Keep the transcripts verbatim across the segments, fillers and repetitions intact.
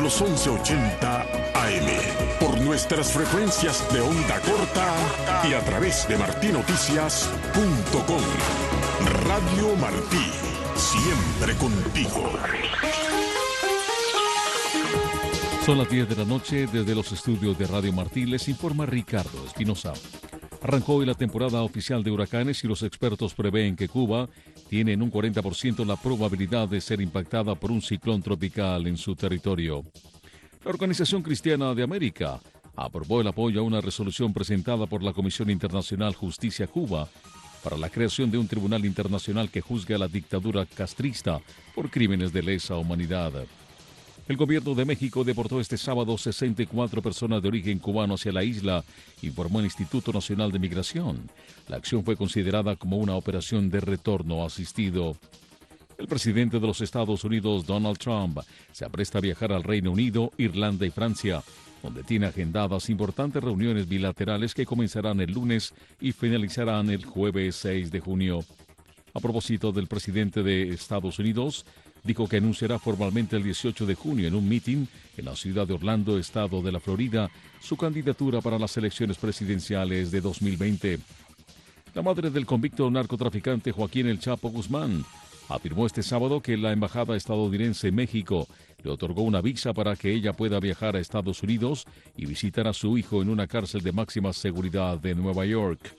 los once ochenta A M, por nuestras frecuencias de onda corta y a través de martí noticias punto com. Radio Martí, siempre contigo. Son las diez de la noche. Desde los estudios de Radio Martí les informa Ricardo Espinosa. Arrancó hoy la temporada oficial de huracanes y los expertos prevén que Cuba tiene en un cuarenta por ciento la probabilidad de ser impactada por un ciclón tropical en su territorio. La Organización Cristiana de América aprobó el apoyo a una resolución presentada por la Comisión Internacional Justicia Cuba para la creación de un tribunal internacional que juzgue a la dictadura castrista por crímenes de lesa humanidad. El gobierno de México deportó este sábado sesenta y cuatro personas de origen cubano hacia la isla, informó el Instituto Nacional de Migración. La acción fue considerada como una operación de retorno asistido. El presidente de los Estados Unidos, Donald Trump, se apresta a viajar al Reino Unido, Irlanda y Francia, donde tiene agendadas importantes reuniones bilaterales que comenzarán el lunes y finalizarán el jueves seis de junio. A propósito del presidente de Estados Unidos, dijo que anunciará formalmente el dieciocho de junio en un mitin en la ciudad de Orlando, estado de la Florida, su candidatura para las elecciones presidenciales de dos mil veinte. La madre del convicto narcotraficante Joaquín El Chapo Guzmán afirmó este sábado que la embajada estadounidense en México le otorgó una visa para que ella pueda viajar a Estados Unidos y visitar a su hijo en una cárcel de máxima seguridad de Nueva York.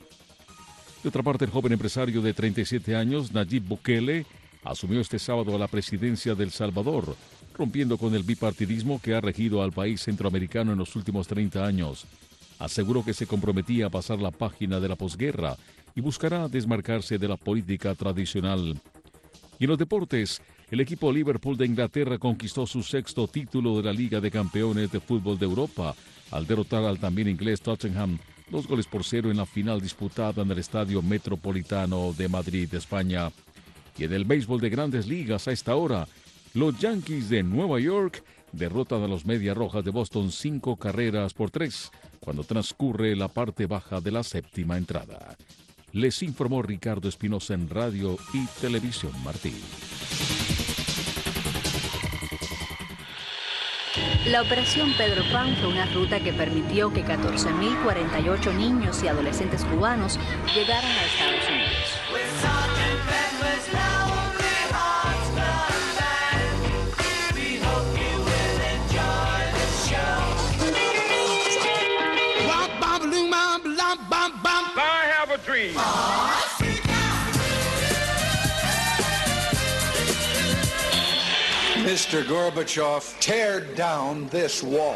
De otra parte, el joven empresario de treinta y siete años, Nayib Bukele, asumió este sábado a la presidencia de El Salvador, rompiendo con el bipartidismo que ha regido al país centroamericano en los últimos treinta años. Aseguró que se comprometía a pasar la página de la posguerra y buscará desmarcarse de la política tradicional. Y en los deportes, el equipo Liverpool de Inglaterra conquistó su sexto título de la Liga de Campeones de Fútbol de Europa al derrotar al también inglés Tottenham dos goles por cero en la final disputada en el Estadio Metropolitano de Madrid, España. Y en el béisbol de Grandes Ligas a esta hora, los Yankees de Nueva York derrotan a los Medias Rojas de Boston cinco carreras por tres cuando transcurre la parte baja de la séptima entrada. Les informó Ricardo Espinosa en Radio y Televisión Martí. La Operación Pedro Pan fue una ruta que permitió que catorce mil cuarenta y ocho niños y adolescentes cubanos llegaran a Estados Unidos. mister Gorbachev, tear down this wall.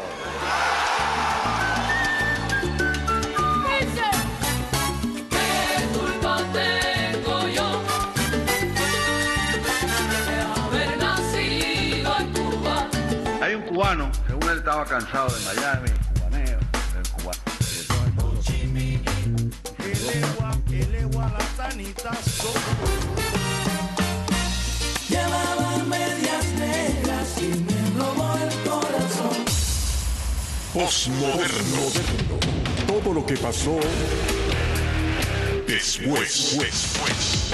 Hay un cubano, según él estaba cansado de Miami, cubaneo, del cubano. Llevaba medias negras y me robó el corazón. Postmoderno. Todo lo que pasó después. después.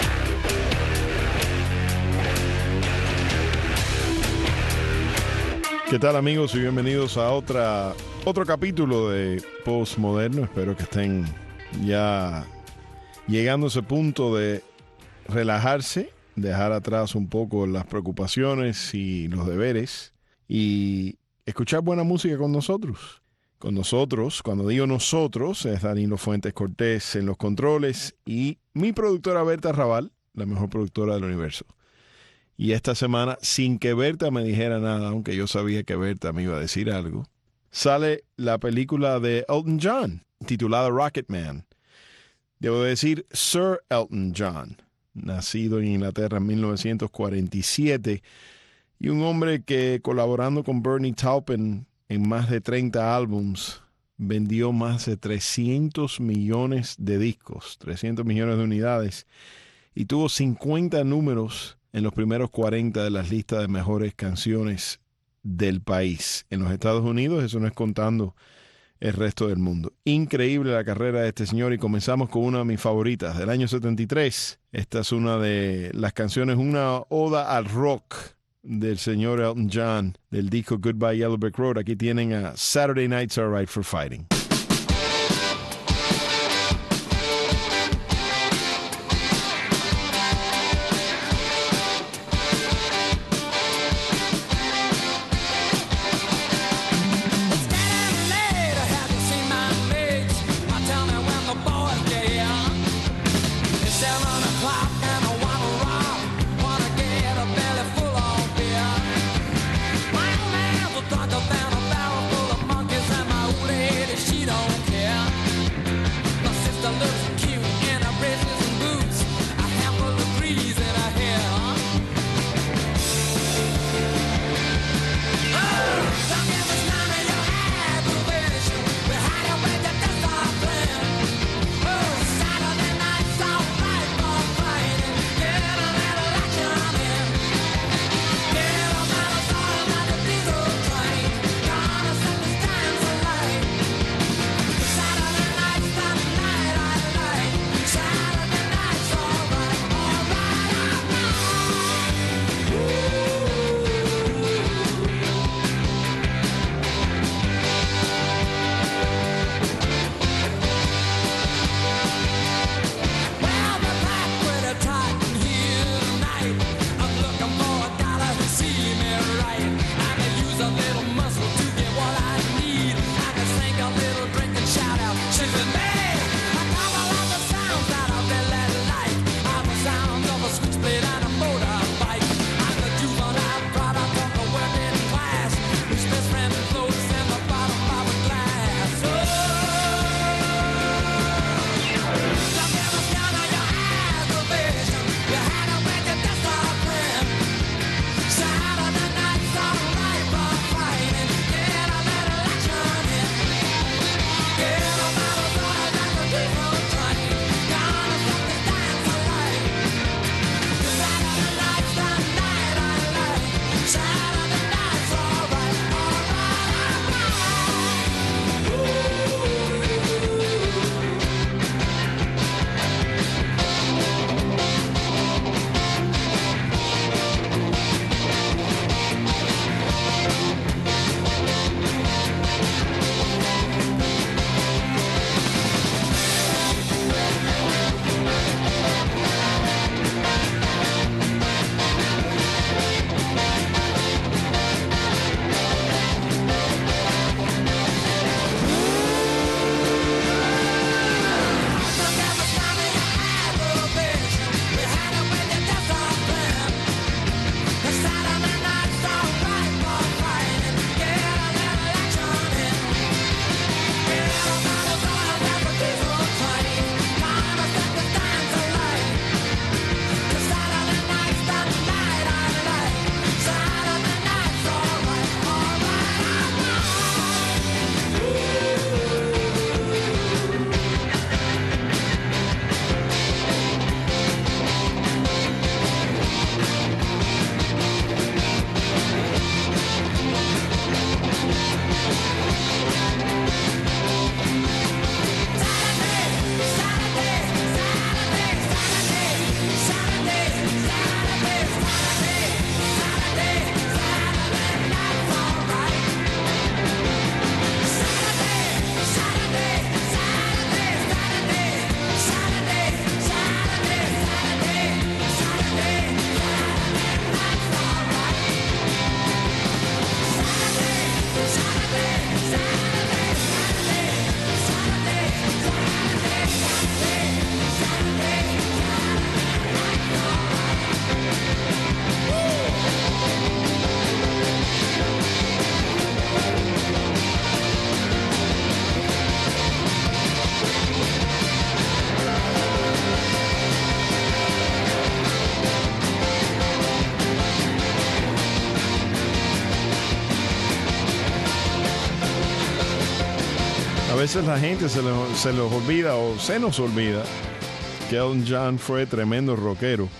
¿Qué tal, amigos? Y bienvenidos a otra otro capítulo de Postmoderno. Espero que estén ya llegando a ese punto de relajarse, dejar atrás un poco las preocupaciones y los deberes y escuchar buena música con nosotros. Con nosotros, cuando digo nosotros, es Danilo Fuentes Cortés en los controles y mi productora Berta Raval, la mejor productora del universo. Y esta semana, sin que Berta me dijera nada, aunque yo sabía que Berta me iba a decir algo, sale la película de Elton John, titulada Rocketman. Debo decir Sir Elton John, nacido en Inglaterra en mil novecientos cuarenta y siete, y un hombre que, colaborando con Bernie Taupin en más de treinta álbums, vendió más de trescientos millones de discos, trescientos millones de unidades, y tuvo cincuenta números en los primeros cuarenta de las listas de mejores canciones del país. En los Estados Unidos, eso no es contando el resto del mundo. Increíble la carrera de este señor y comenzamos con una de mis favoritas del año setenta y tres. Esta es una de las canciones, una oda al rock del señor Elton John del disco Goodbye Yellow Brick Road. Aquí tienen a Saturday Night's Alright for Fighting. veces la gente se, le, se les olvida o se nos olvida que Elton John fue tremendo rockero.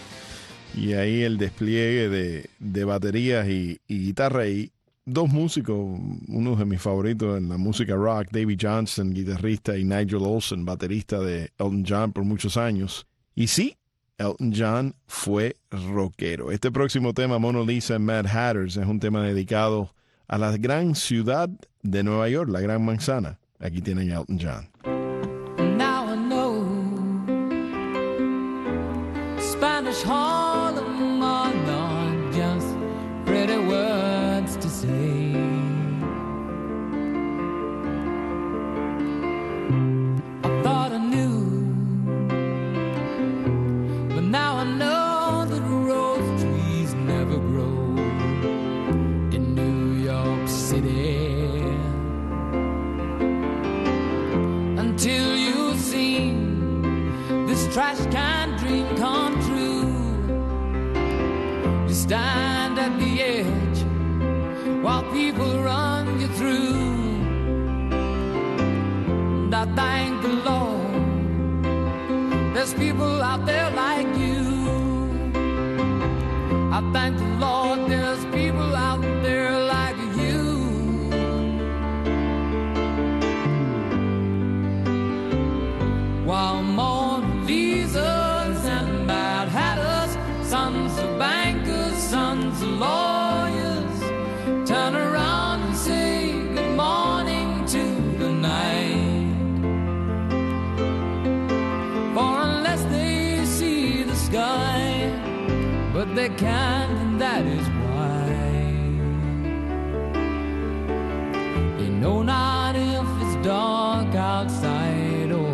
Y ahí el despliegue de, de baterías y, y guitarra. Y dos músicos, uno de mis favoritos en la música rock, Davey Johnson, guitarrista, y Nigel Olsson, baterista de Elton John por muchos años. Y sí, Elton John fue rockero. Este próximo tema, Mona Lisa and Mad Hatters, es un tema dedicado a la gran ciudad de Nueva York, la Gran Manzana. Aquí tienen a Elton John. Now I know Spanish Harlem are not just pretty words to say. I thought I knew, but now I know that rose trees never grow in New York City. Until you've seen this trash can dream come true, you stand at the edge while people run you through. And I thank the Lord there's people out there like you. I thank the Lord there's people out there like you. While Mona Lisas and Mad Hatters, sons of bankers, sons of lawyers, turn around and say good morning to the night. For unless they see the sky, but they can't, and that is why. They know not if it's dark outside or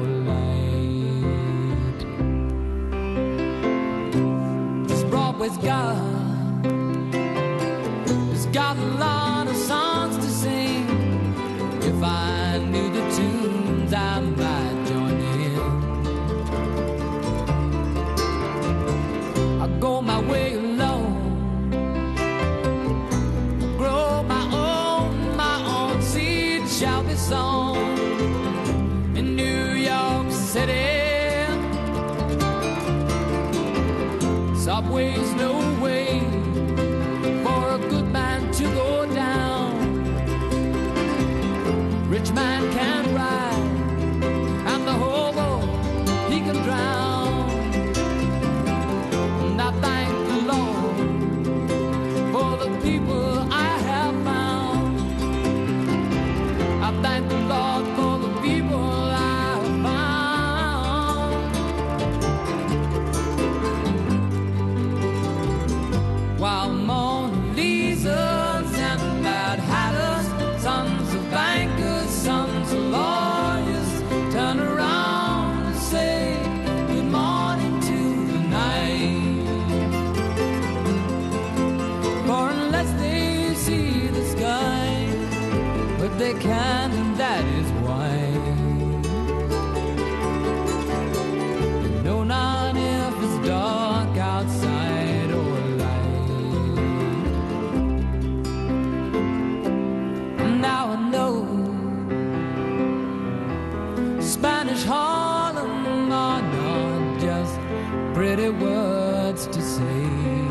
Broadway's got, it's got a lot of songs to sing. If I knew the tunes, I might join in. I go my way alone, grow my own, my own seed shall be sown in New York City. Subway's no way for a good man to go down. Rich man can ride, and the hobo, he can drown. And I thank the Lord for the people I have found. I thank the Lord for the people I have found. While Mona Lisas and Mad Hatters, sons of bankers, sons of lawyers, turn around and say good morning to the night. For unless they see the sky, but they can't, and that is why. They know not if it's dark outside or now I know Spanish Harlem are not just pretty words to say.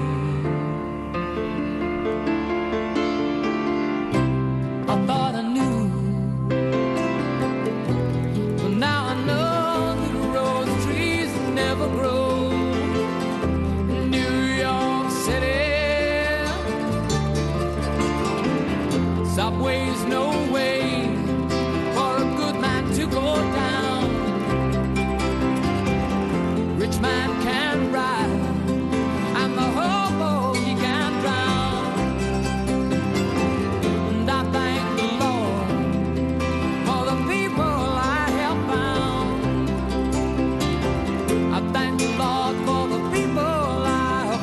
I thought I knew, but now I know that rose trees never grow in New York City. Subway's no way for a good man to go down. Rich man can ride, and the hobo, he can drown. And I thank the Lord for the people I have found. I thank the Lord for the people I have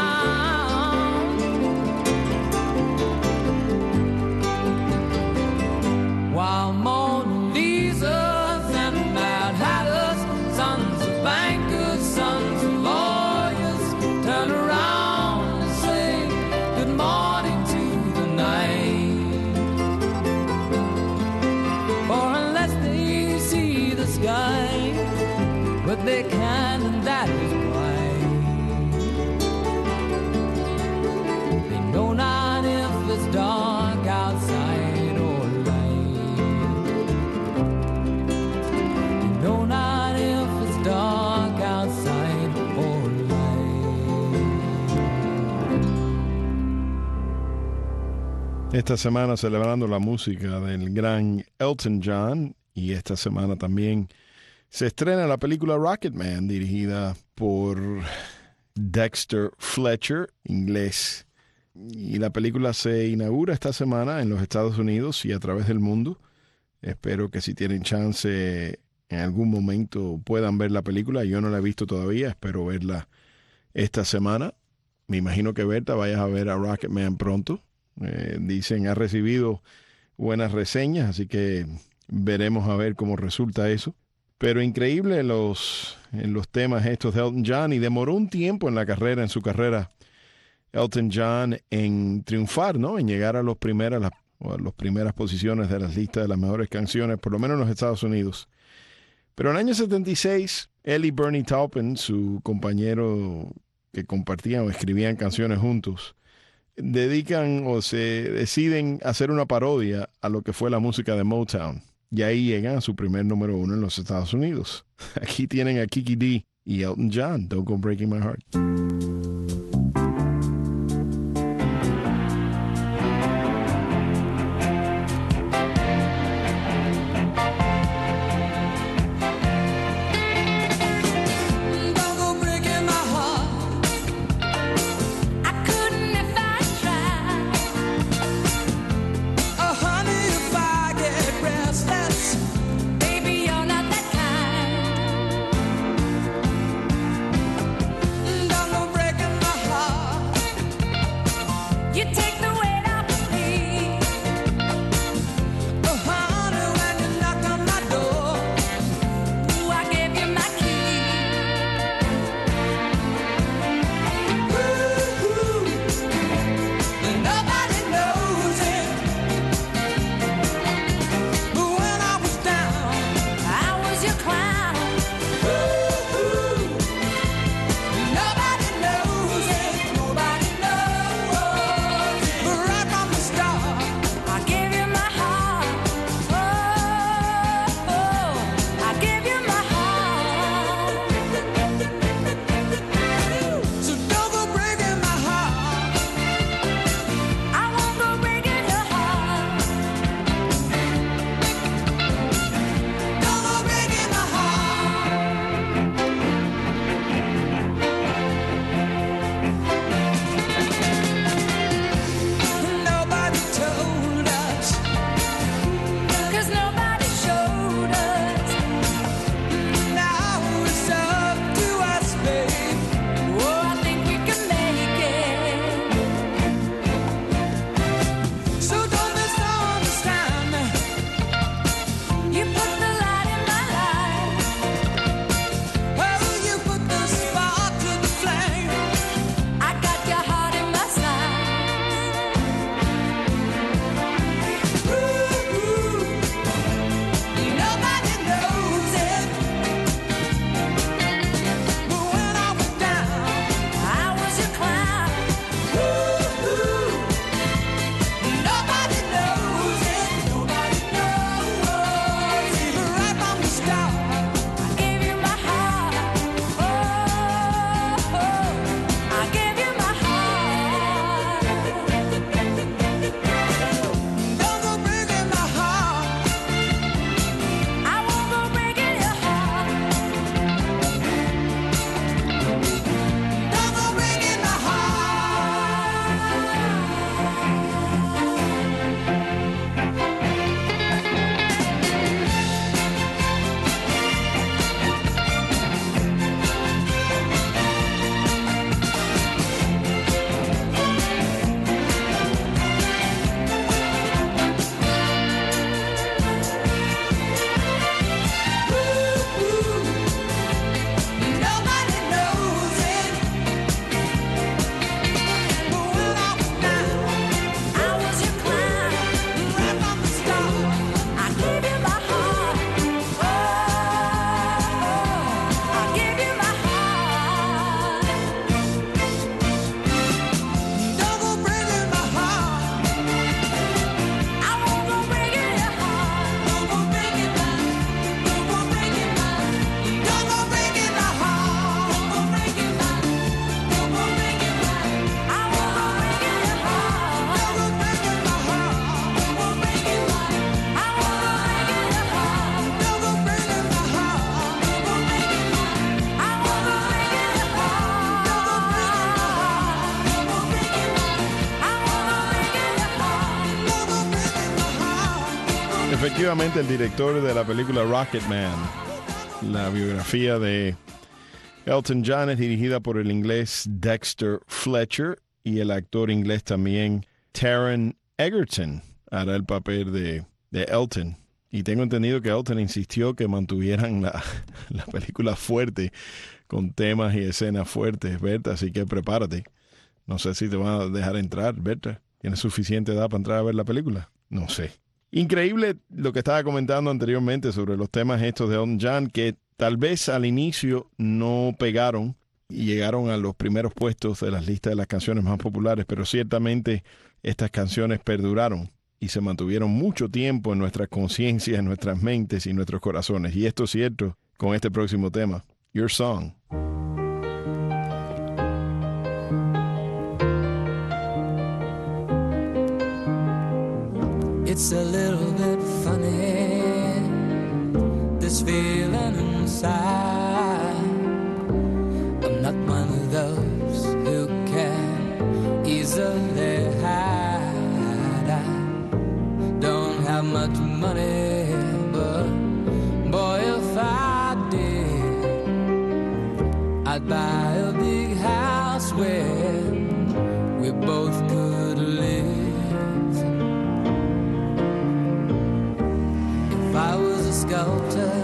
found. While Mona Lisas and Mad Hatters, sons of bankers, sons of lawyers, turn around and say good morning to the night. For unless they see the sky, but they can, and that is why. They know not if it's dark outside or know not if it's dark outside or light. Esta semana celebrando la música del gran Elton John, y esta semana también se estrena la película Rocketman, dirigida por Dexter Fletcher, inglés. Y la película se inaugura esta semana en los Estados Unidos y a través del mundo. Espero que si tienen chance en algún momento puedan ver la película. Yo no la he visto todavía, espero verla esta semana. Me imagino que Berta vayas a ver a Rocketman pronto. Eh, dicen ha recibido buenas reseñas, así que veremos a ver cómo resulta eso. Pero increíble los, en los temas estos de Elton John, y demoró un tiempo en la carrera, en su carrera, Elton John, en triunfar, ¿no? En llegar a los primeras, las, a las primeras posiciones de las listas de las mejores canciones, por lo menos en los Estados Unidos. Pero en el año setenta y seis, él y Bernie Taupin, su compañero que compartían o escribían canciones juntos, dedican o se deciden hacer una parodia a lo que fue la música de Motown. Y ahí llegan a su primer número uno en los Estados Unidos. Aquí tienen a Kiki D y Elton John, Don't Go Breaking My Heart. Breaking Efectivamente, el director de la película Rocketman, la biografía de Elton John, es dirigida por el inglés Dexter Fletcher y el actor inglés también Taron Egerton hará el papel de, de Elton. Y tengo entendido que Elton insistió que mantuvieran la, la película fuerte, con temas y escenas fuertes, Berta, así que prepárate. No sé si te van a dejar entrar, Berta. ¿Tienes suficiente edad para entrar a ver la película? No sé. Increíble lo que estaba comentando anteriormente sobre los temas estos de Elton John, que tal vez al inicio no pegaron y llegaron a los primeros puestos de las listas de las canciones más populares, pero ciertamente estas canciones perduraron y se mantuvieron mucho tiempo en nuestras conciencias, en nuestras mentes y en nuestros corazones. Y esto es cierto con este próximo tema, Your Song. It's a little bit funny, this feeling inside. I'm not one of those who can easily hide. I don't have much money, but boy, if I did, I'd buy a big house where we both could live. I was a sculptor,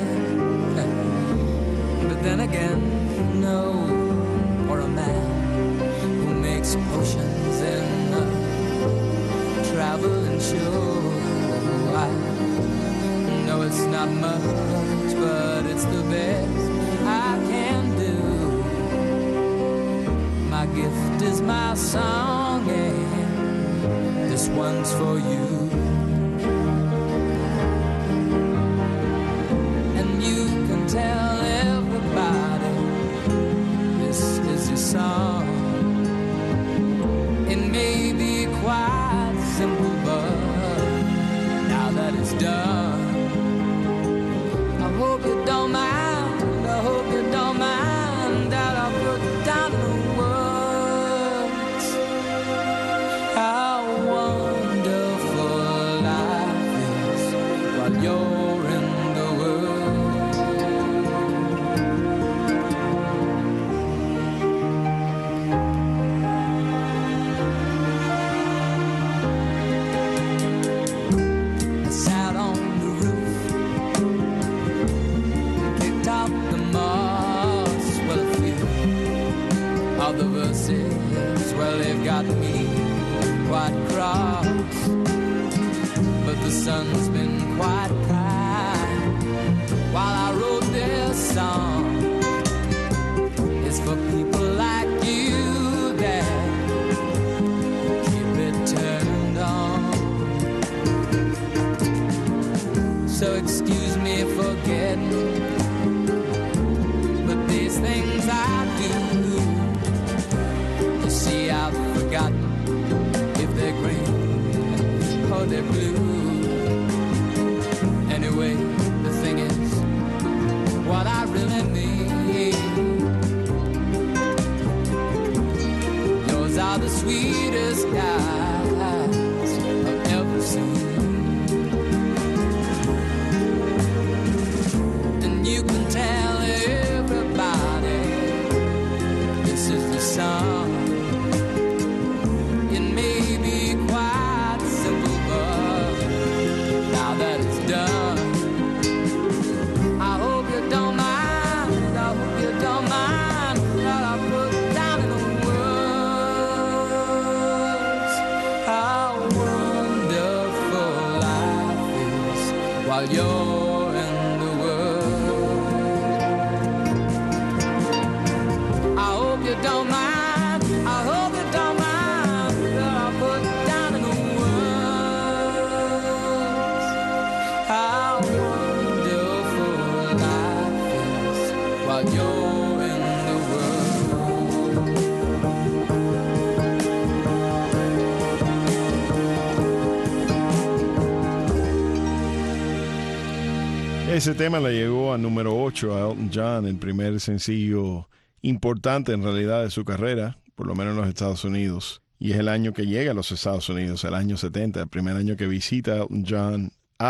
but then again, no, or a man who makes potions in a traveling show. I know it's not much, but it's the best I can do. My gift is my song, and this one's for you. Tell everybody this is your song. It may be quite simple, but now that it's done, I hope you don't mind, I hope you don't mind that I put down the words. How wonderful life is while you're in the world. The verses, well, they've got me quite cross, but the sun's been quite kind while I wrote this song. It's for people like you that keep it turned on. So excuse me for getting, but these things I do, see, I've forgotten if they're green or they're blue. Anyway, the thing is, what I really need, yours are the sweetest eyes I've ever seen. And you can tell everybody this is the song. While you're in the world, I hope you don't mind, I hope you don't mind that I put down in the words how wonderful life is while you're in the world. Ese tema le llegó a número ocho a Elton John, el primer sencillo importante en realidad de su carrera, por lo menos en los Estados Unidos. Y es el año que llega a los Estados Unidos, el año setenta, el primer año que visita Elton John a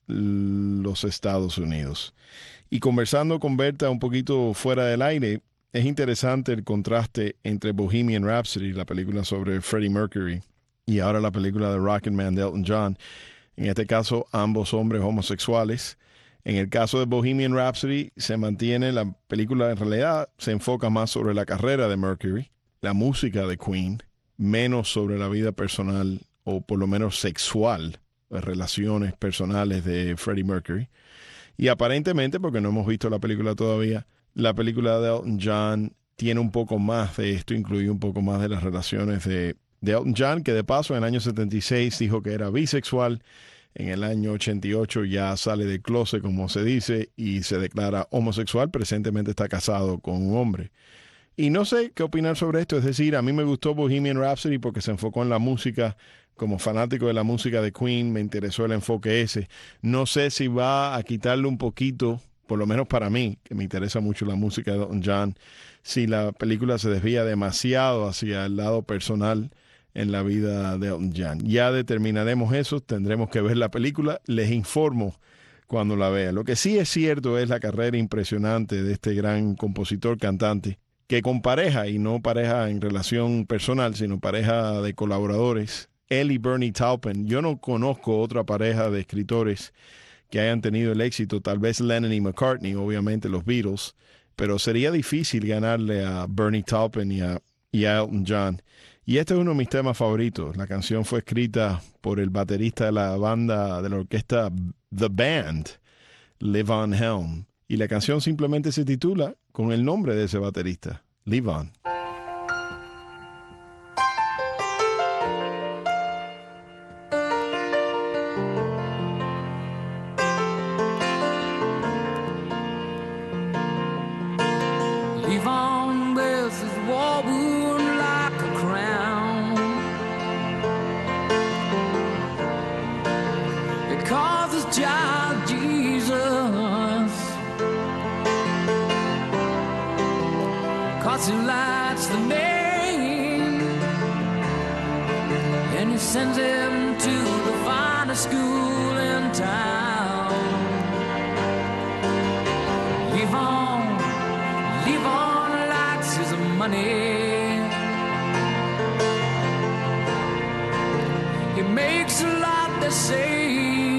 los Estados Unidos. Y conversando con Berta un poquito fuera del aire, es interesante el contraste entre Bohemian Rhapsody, la película sobre Freddie Mercury, y ahora la película de Rocketman de Elton John. En este caso, ambos hombres homosexuales. En el caso de Bohemian Rhapsody, se mantiene, la película en realidad se enfoca más sobre la carrera de Mercury, la música de Queen, menos sobre la vida personal, o por lo menos sexual, las relaciones personales de Freddie Mercury. Y aparentemente, porque no hemos visto la película todavía, la película de Elton John tiene un poco más de esto, incluye un poco más de las relaciones de, de Elton John, que de paso en el año setenta y seis dijo que era bisexual. En el año ochenta y ocho ya sale del closet, como se dice, y se declara homosexual. Presentemente está casado con un hombre. Y no sé qué opinar sobre esto. Es decir, a mí me gustó Bohemian Rhapsody porque se enfocó en la música. Como fanático de la música de Queen, me interesó el enfoque ese. No sé si va a quitarle un poquito, por lo menos para mí, que me interesa mucho la música de Elton John, si la película se desvía demasiado hacia el lado personal en la vida de Elton John. Ya determinaremos eso, tendremos que ver la película, les informo cuando la vea. Lo que sí es cierto es la carrera impresionante de este gran compositor, cantante, que con pareja, y no pareja en relación personal, sino pareja de colaboradores, él y Bernie Taupin. Yo no conozco otra pareja de escritores que hayan tenido el éxito, tal vez Lennon y McCartney, obviamente los Beatles, pero sería difícil ganarle a Bernie Taupin y a, y a Elton John. Y este es uno de mis temas favoritos. La canción fue escrita por el baterista de la banda, de la orquesta The Band, Levon Helm. Y la canción simplemente se titula con el nombre de ese baterista, Levon. Levon wears his war wound like a crown. It calls his child Jesus, 'cause he likes the name, and he sends him to the finest school in town. Levon, Levon likes his money. He makes a lot, they say.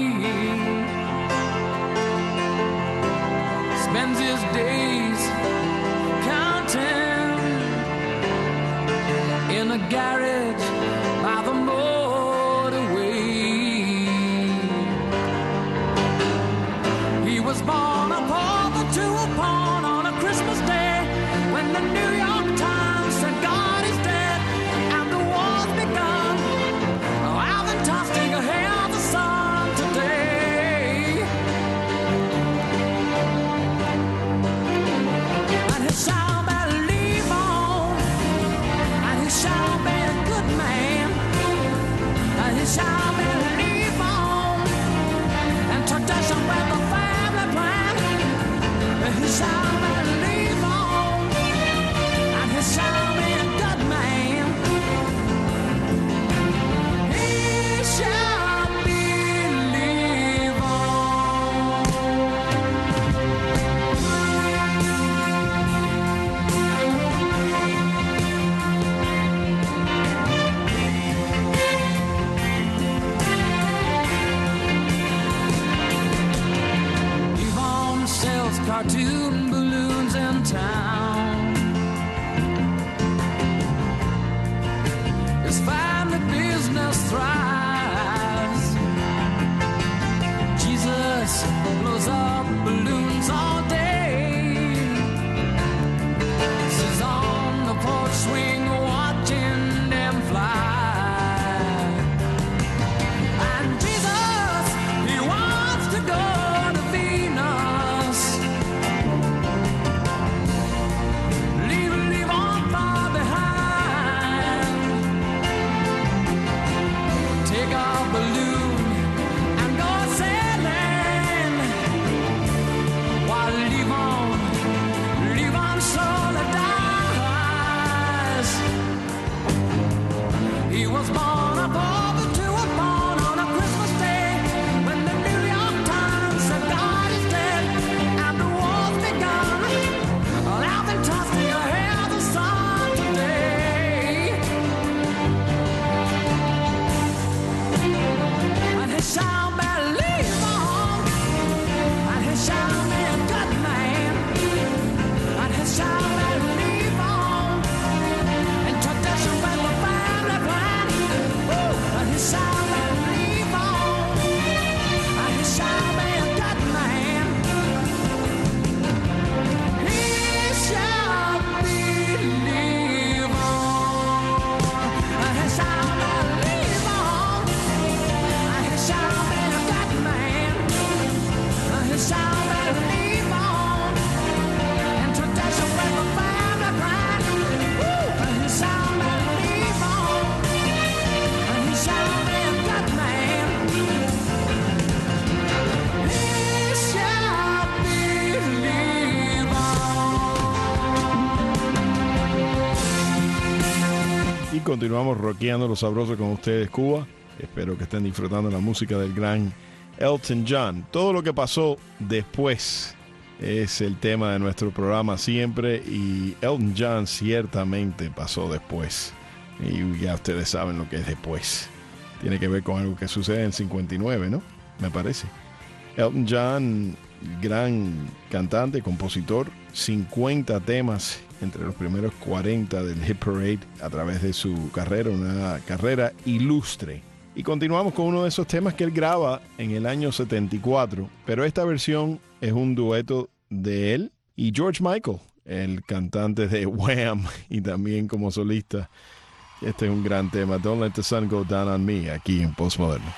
Spends his days counting in a garage by the motorway. He was born a pauper to a pawn on a Christmas day, when the New York Times said God is dead and the war's begun. Oh, I've been tossing a hail the sun today. And he shall believe on, and he shall be a good man, and he shall believe on, and tradition with the family plan. And he shall believe on, and he shall be a good man. He shall believe on. Levon sells cartoon balloons in town. His family business thrives. Jesus blows up balloons all day. Sits on the porch swing watching them fly. And Jesus, he wants to go to Venus. Leave, leave on far behind. Take a balloon and go sailing, while Levon, Levon slowly dies. He was born a pauper to a pawn on a Christmas day, when the New York Times continuamos rockeando lo sabroso con ustedes, Cuba. Espero que estén disfrutando la música del gran Elton John. Todo lo que pasó después es el tema de nuestro programa siempre, y Elton John ciertamente pasó después. Y ya ustedes saben lo que es después. Tiene que ver con algo que sucede en cincuenta y nueve, ¿no? Me parece. Elton John, gran cantante, compositor, cincuenta temas entre los primeros cuarenta del Hit Parade a través de su carrera, una carrera ilustre. Y continuamos con uno de esos temas que él graba en el año setenta y cuatro, pero esta versión es un dueto de él y George Michael, el cantante de Wham, y también como solista. Este es un gran tema, Don't Let the Sun Go Down on Me, aquí en Postmoderno.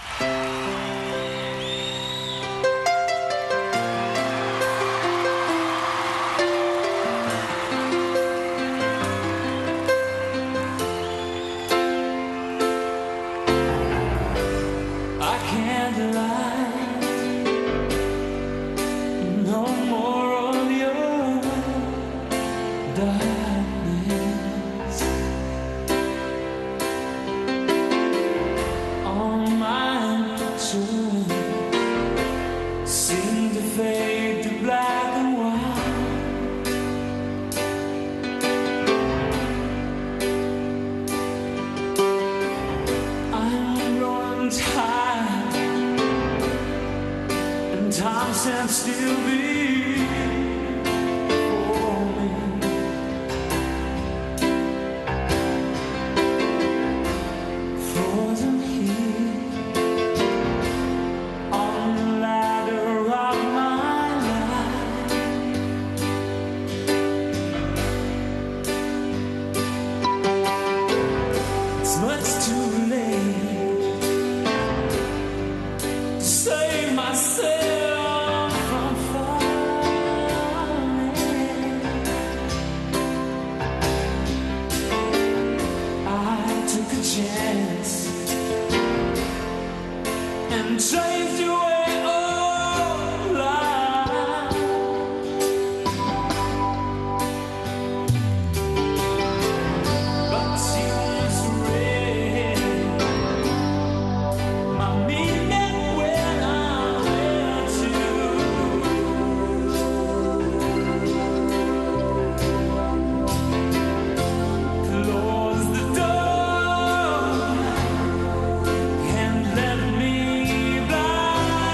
Let me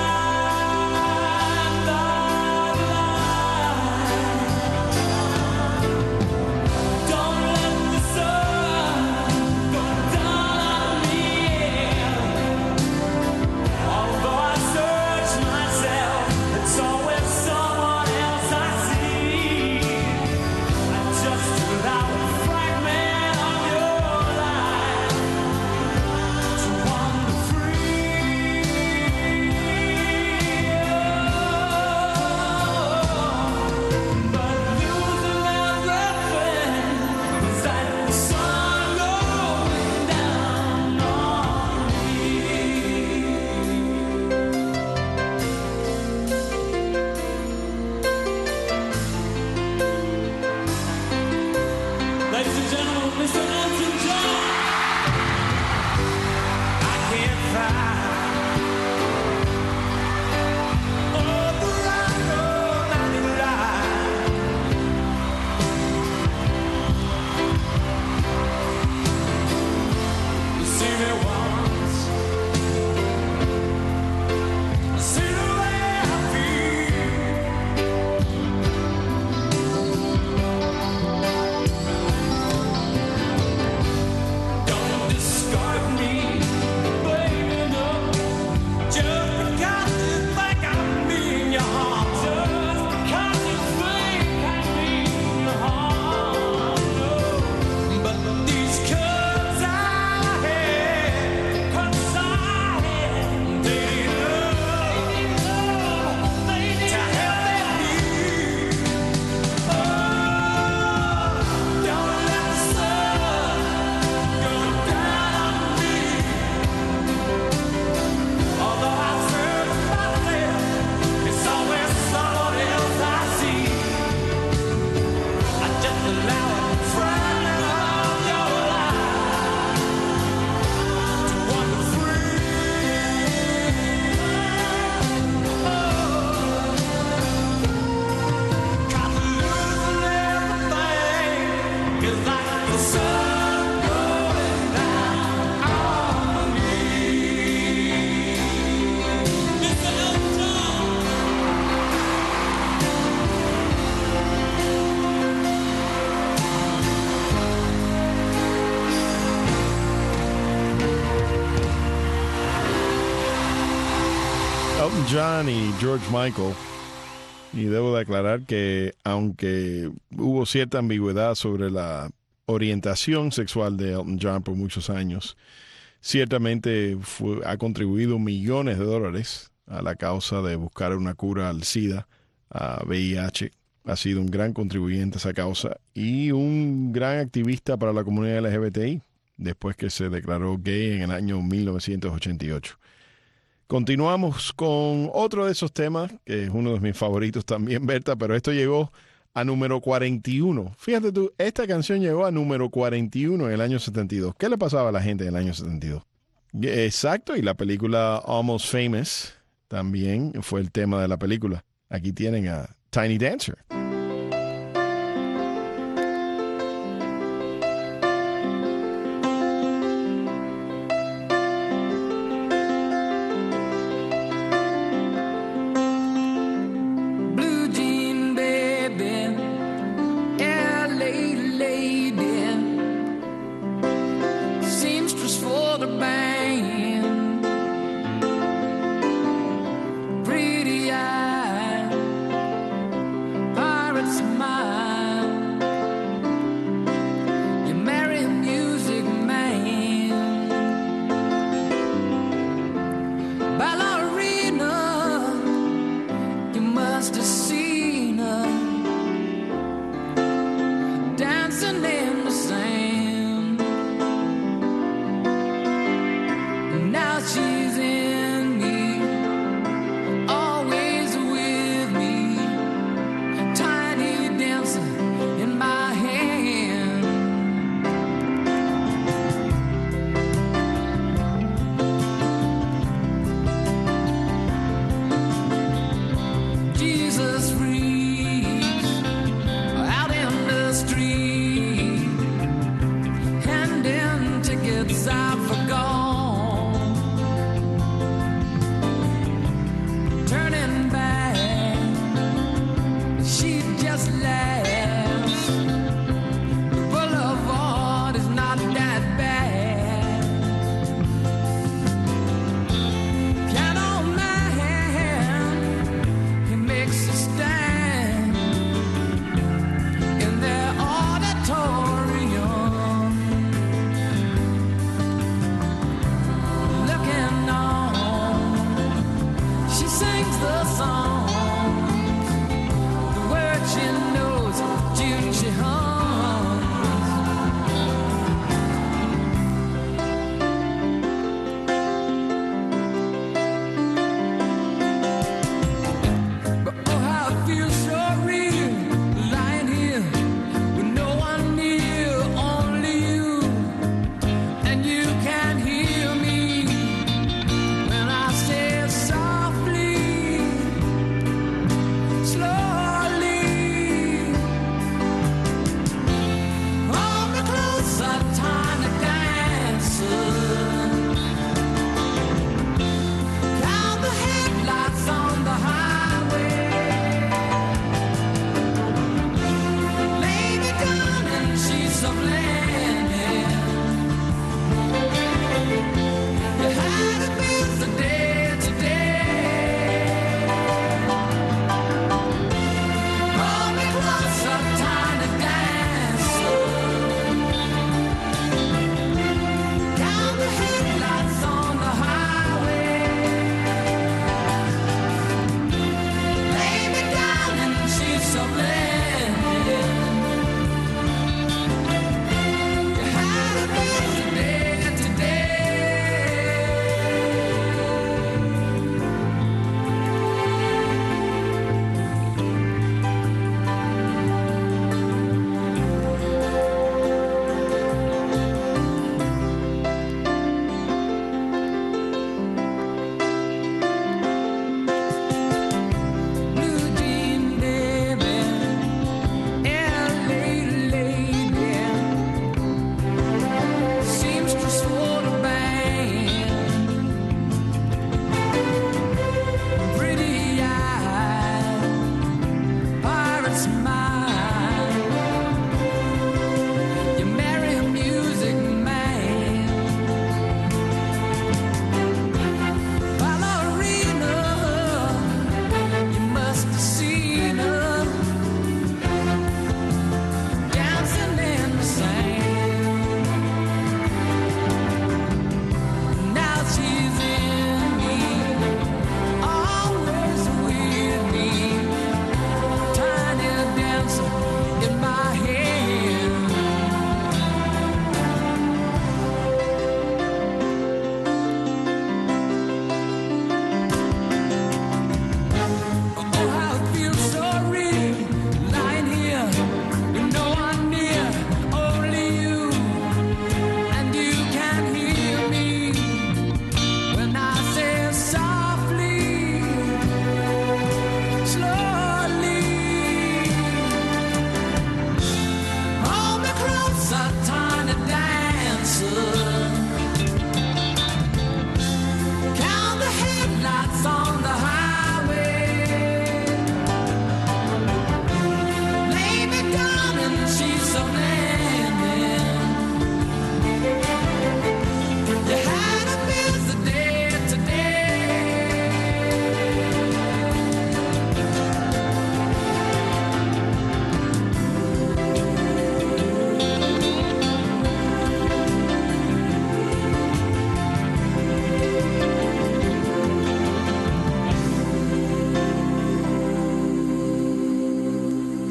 Elton John y George Michael. Y debo de aclarar que aunque hubo cierta ambigüedad sobre la orientación sexual de Elton John por muchos años, ciertamente fue, ha contribuido millones de dólares a la causa de buscar una cura al SIDA, a V I H. Ha sido un gran contribuyente a esa causa y un gran activista para la comunidad L G B T I, después que se declaró gay en el año mil novecientos ochenta y ocho. Continuamos con otro de esos temas, que es uno de mis favoritos también, Berta, pero esto llegó a número cuarenta y uno. Fíjate tú, esta canción llegó a número cuarenta y uno en el año setenta y dos. ¿Qué le pasaba a la gente en el año setenta y dos? Exacto, y la película Almost Famous también fue el tema de la película. Aquí tienen a Tiny Dancer. I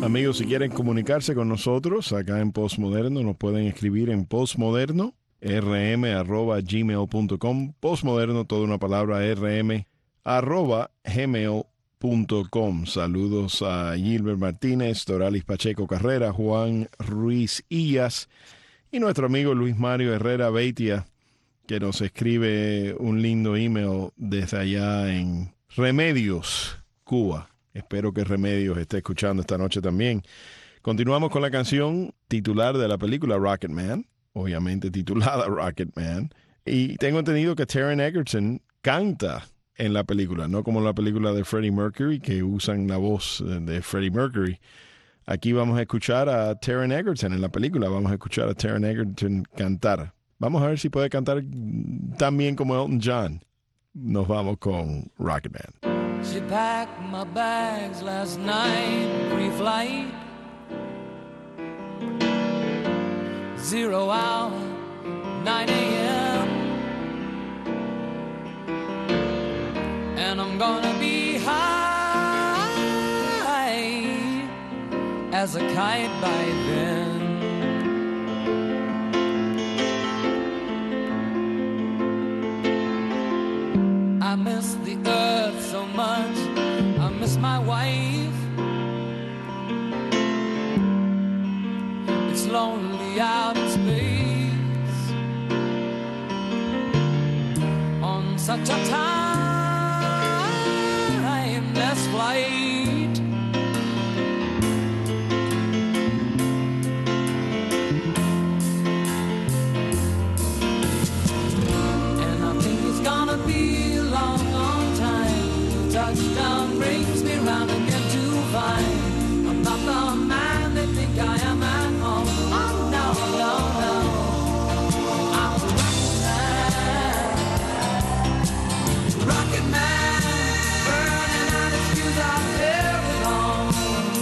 Amigos, si quieren comunicarse con nosotros acá en Postmoderno, nos pueden escribir en postmoderno rm arroba gmail punto com. Postmoderno, toda una palabra, rm arroba gmail punto com. Saludos a Gilbert Martínez, Doralis Pacheco Carrera, Juan Ruiz Illas y nuestro amigo Luis Mario Herrera Beitia, que nos escribe un lindo email desde allá en Remedios, Cuba. Espero que Remedios esté escuchando esta noche también. Continuamos con la canción titular de la película Rocket Man, obviamente titulada Rocket Man. Y tengo entendido que Taron Egerton canta en la película, no como en la película de Freddie Mercury, que usan la voz de Freddie Mercury. Aquí vamos a escuchar a Taron Egerton en la película, vamos a escuchar a Taron Egerton cantar. Vamos a ver si puede cantar tan bien como Elton John. Nos vamos con Rocket Man. She packed my bags last night, pre-flight. Zero hour, nine a.m. And I'm gonna be high as a kite by then. I miss the earth so much, I miss my wife. It's lonely out in space on such a timeless flight. And I think it's gonna be a long, long time. Touchdown brings me round again to find I'm not the man they think I am at home. Oh no, no, no, I'm a rocket man, rocket man, burning out his fuse out there alone.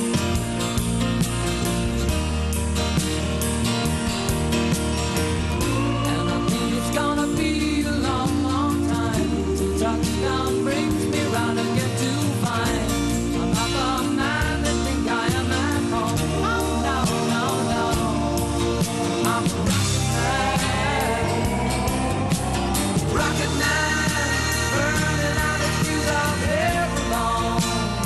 And I think it's gonna be a long, long time. Touchdown brings me round again to find I'm not the man they think I am at home. Oh no, no, no, I'm a rocket man, rocket man, burning out his fuse out there alone.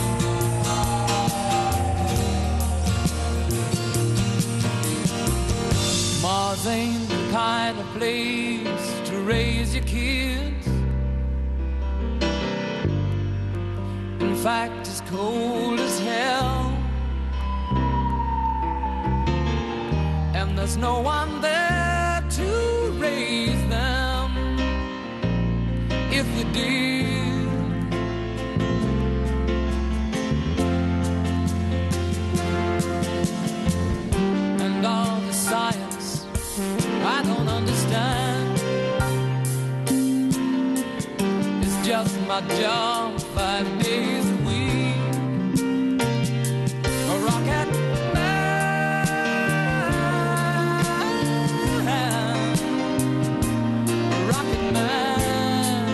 Mars ain't the kind of place to raise your kids. In fact, it's cold as hell, and there's no one there to raise them if you did. And all the science I don't understand, it's just my job five days a week. A rocket man, a rocket man.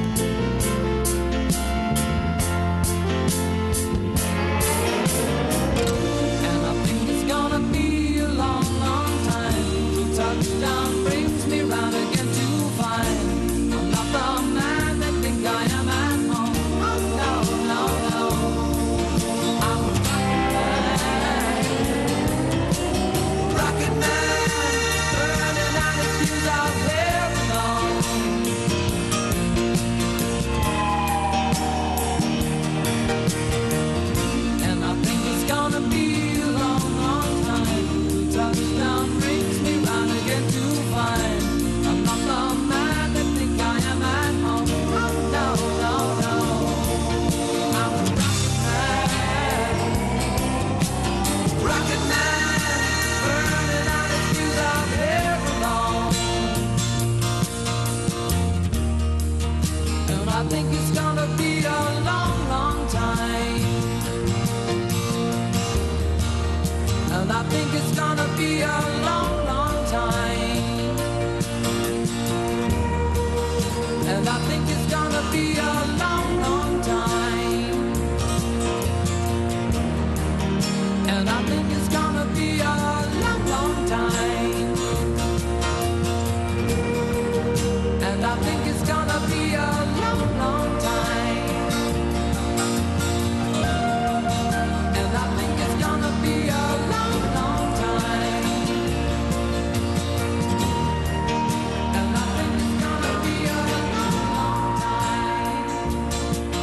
And I think it's gonna be a long, long time till touchdown brings me round again to find I'm not the man they think I am at home. Oh no, no, no, I'm a rocket man, rocket man, burning out his fuse out there alone. And I think it's gonna be a long, long time till touchdown brings me round again to find I'm not the man they think I am at home. Oh no, no, no, I'm a rocket man, rocket man, burning out his fuse out there alone. And I think it's gonna be a long, long time. And I think it's gonna be a long, long time. And I think it's gonna be a long, long time. And I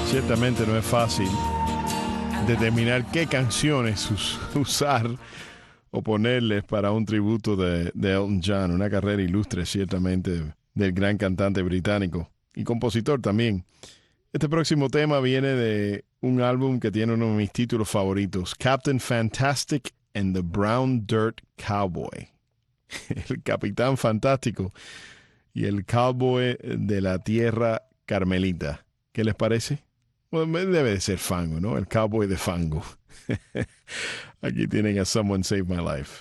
Ciertamente no es fácil determinar qué canciones us- usar o ponerles para un tributo de, de Elton John, una carrera ilustre ciertamente del gran cantante británico y compositor también. Este próximo tema viene de un álbum que tiene uno de mis títulos favoritos, Captain Fantastic and the Brown Dirt Cowboy. El Capitán Fantástico y el Cowboy de la Tierra Carmelita. ¿Qué les parece? Bueno, debe de ser fango, ¿no? El Cowboy de fango. Aquí tienen a Someone Save My Life.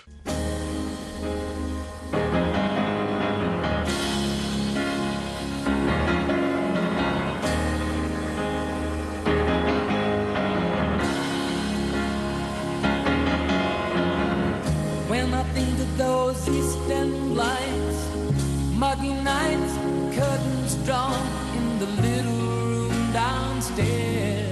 When I think of those eastern lights, muggy nights, curtains drawn in the little room downstairs.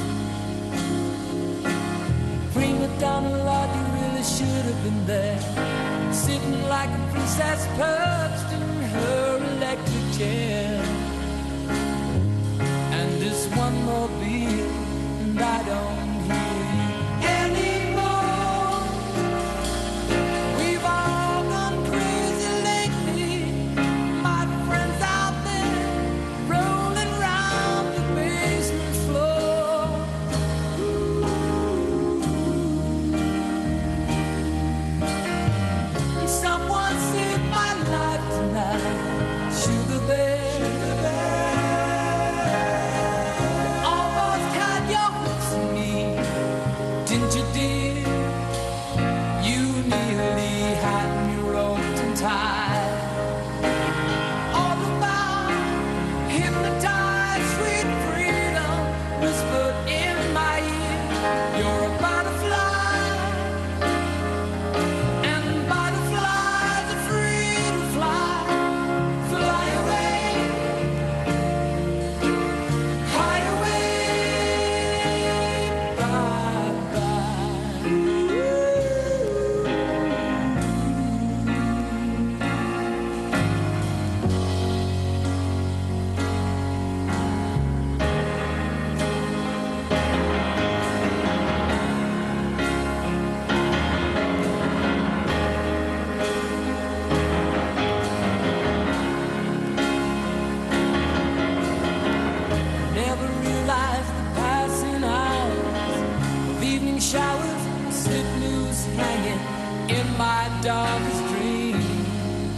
Prima Donna Lord, you really should have been there, sitting like a princess perched in her electric chair. And this one more beat, and I don't hear you anymore. We've all gone crazy lately, my friends out there rolling round the basement floor. Someone saved my life tonight, Sugar Bear. Sugar Bear. Almost had your hooks in me, didn't you, dear? You nearly had me roped and tied. All about hypnotized, sweet freedom whispered in my ear. You're a butterfly, and butterflies are free to fly. Fly away, fly away, bye-bye. Never realized the passing hours of evening showers, slip noose hanging in my darkest dreams.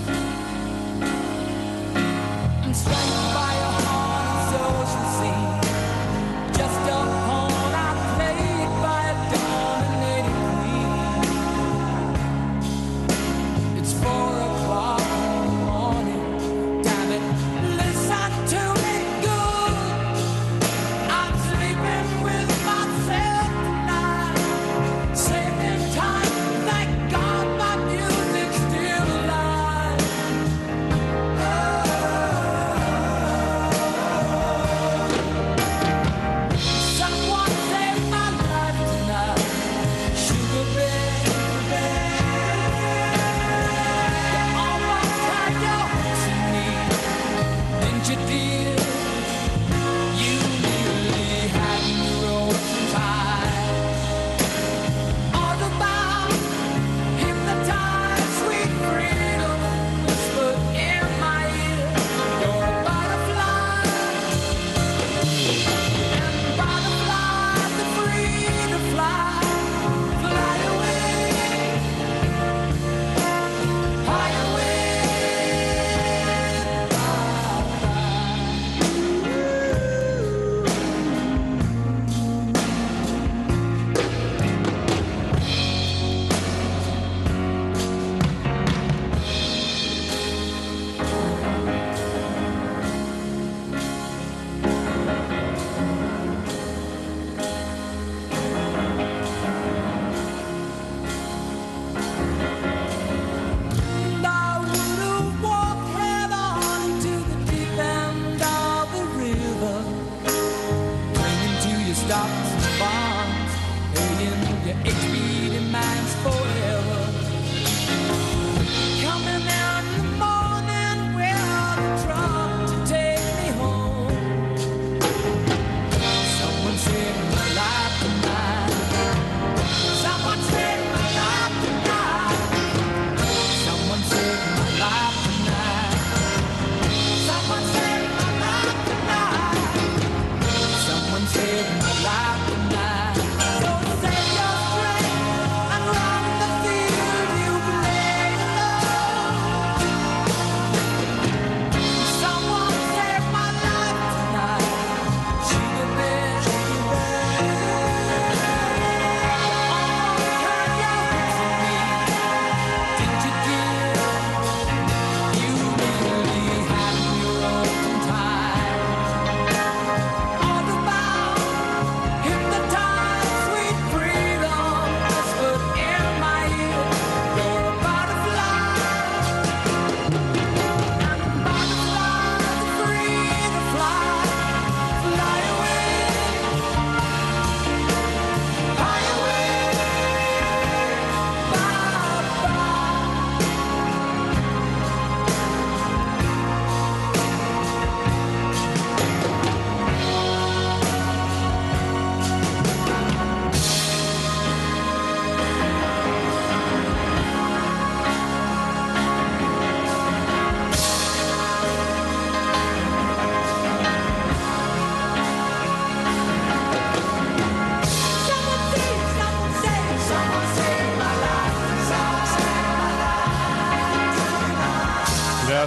I'm strangled by a haunted social scene, just a pawn I played by a dominating queen. It's four o'clock in the morning, damn it, listen to me good. I'm sleeping with myself tonight, saving time. Thank God my music's still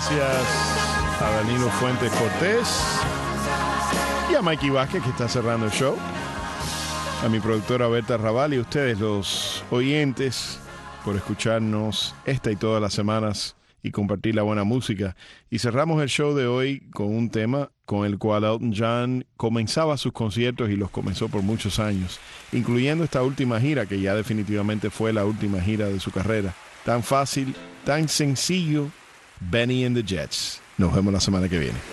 gracias a Danilo Fuentes Cortés y a Mikey Vázquez, que está cerrando el show. A mi productora Berta Raval y a ustedes, los oyentes, por escucharnos esta y todas las semanas y compartir la buena música. Y cerramos el show de hoy con un tema con el cual Elton John comenzaba sus conciertos y los comenzó por muchos años, incluyendo esta última gira, que ya definitivamente fue la última gira de su carrera. Tan fácil, tan sencillo, Benny and the Jets. Nos vemos la semana que viene.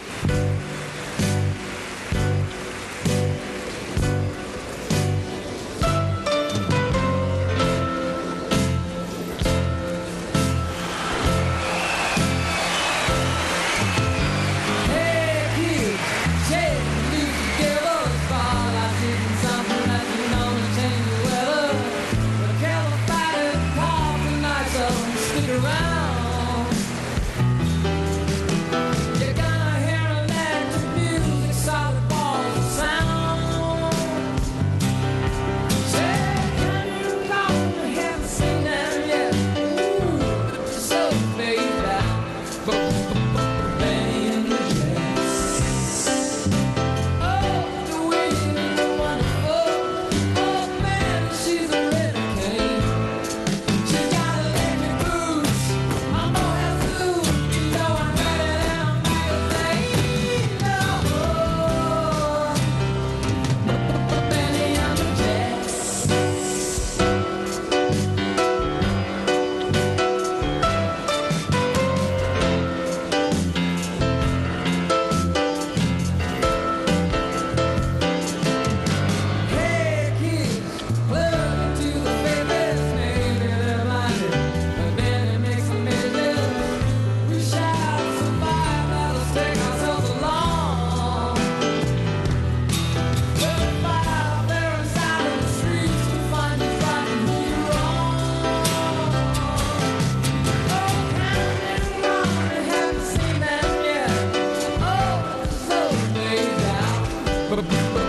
But